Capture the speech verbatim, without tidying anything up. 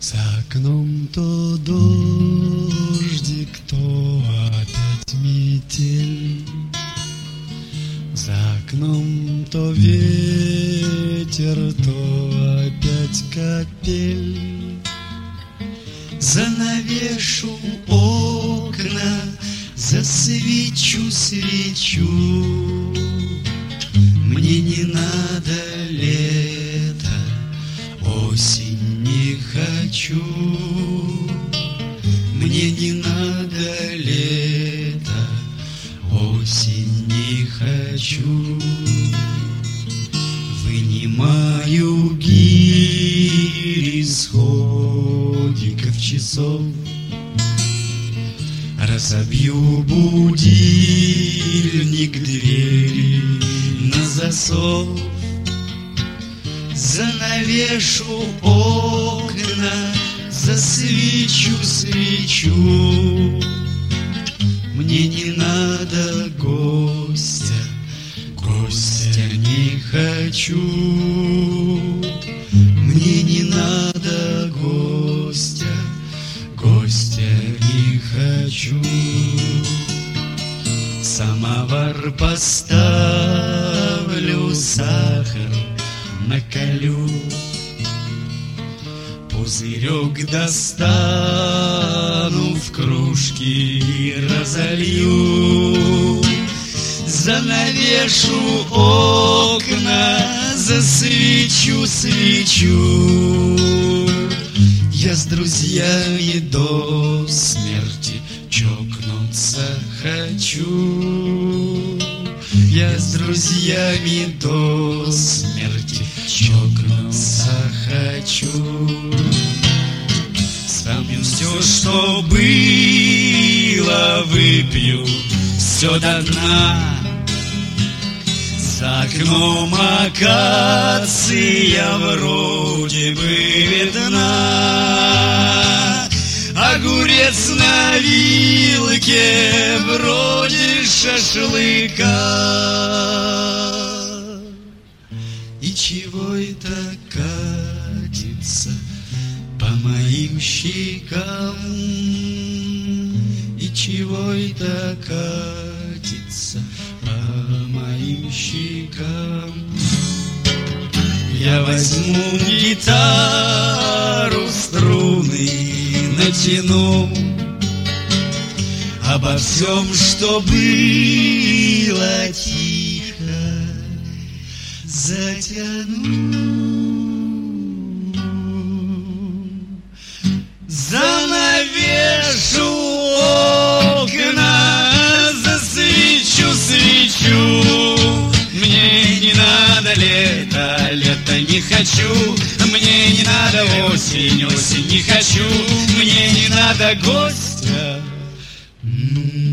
За окном то дождик, то опять метель. За окном то ветер, то опять капель. Занавешу окна, засвечу свечу. Мне не надо лета, осень не хочу. Мне не надо лета, осень не хочу. Вынимаю гирь из ходиков часов, разобью будильник, двери на засов. Занавешу окна, засвечу свечу. Мне не надо гостя, гостя не хочу. Мне не надо гостя, гостя не хочу. Самовар поставлю, сахар наколю, пузырек достану, в кружки разолью. Занавешу окна, засвечу свечу. Я с друзьями до смерти чокнуться хочу. Я с друзьями до смерти чокнуться хочу. Вспомню все, что было, выпью все до дна. За окном акация вроде бы видна. Огурец на вилке вроде шашлыка. И чего это катится по моим щекам? И чего это катится по моим щекам? Я возьму гитару, струны натяну, обо всем, что было, тихо затяну. Занавешу окна, засвечу свечу. Мне не надо лето, лето не хочу. Мне не надо осень, осень не хочу. Мне не надо гостя.